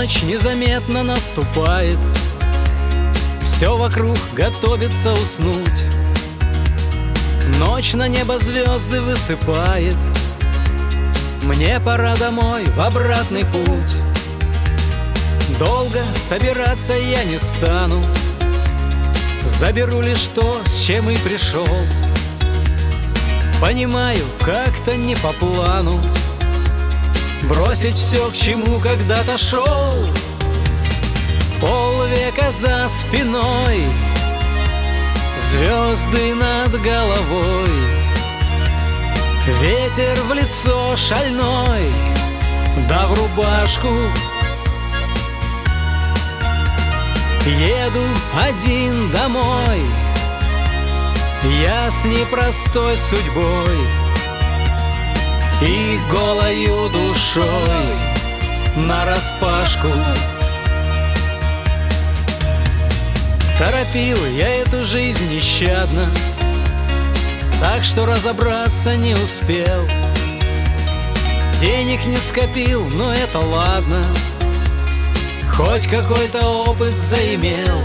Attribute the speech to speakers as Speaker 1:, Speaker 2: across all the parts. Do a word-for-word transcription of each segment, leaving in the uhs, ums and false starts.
Speaker 1: Полночь незаметно наступает, все вокруг готовится уснуть. Ночь на небо звезды высыпает, мне пора домой в обратный путь. Долго собираться я не стану, заберу лишь то, с чем и пришел. Понимаю, как-то не по плану бросить все, к чему когда-то шел. Полвека за спиной, звезды над головой, ветер в лицо шальной, да в рубашку. Еду один домой, я с непростой судьбой и голою душой нараспашку. Торопил я эту жизнь нещадно, так что разобраться не успел. Денег не скопил, но это ладно, хоть какой-то опыт заимел.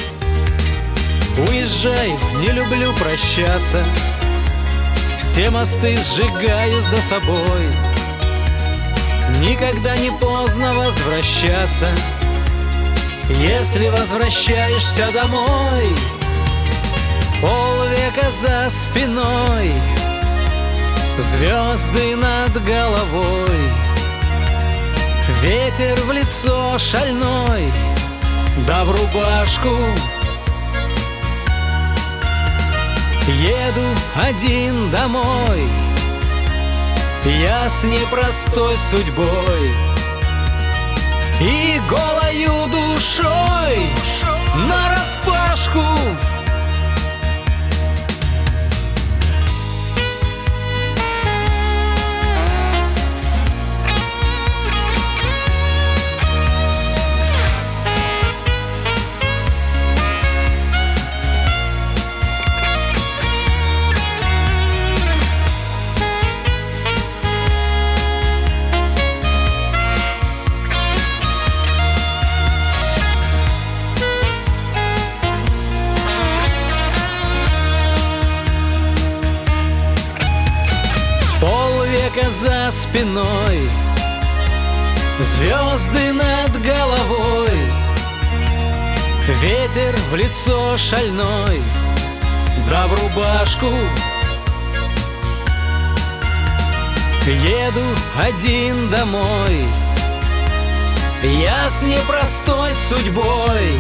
Speaker 1: Уезжай, не люблю прощаться, все мосты сжигаю за собой. Никогда не поздно возвращаться, если возвращаешься домой. Полвека за спиной, звезды над головой, ветер в лицо шальной, да в рубашку. Еду один домой, я с непростой судьбой и голою душой нараспашку. Полвека за спиной, звезды над головой, ветер в лицо шальной, да в рубашку. Еду один домой, я с непростой судьбой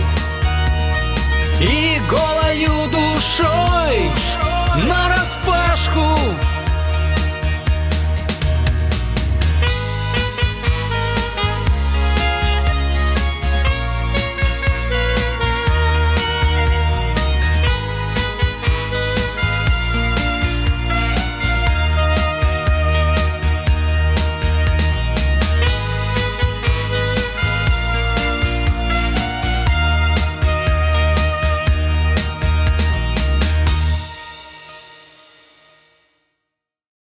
Speaker 1: и голою душой нараспашку.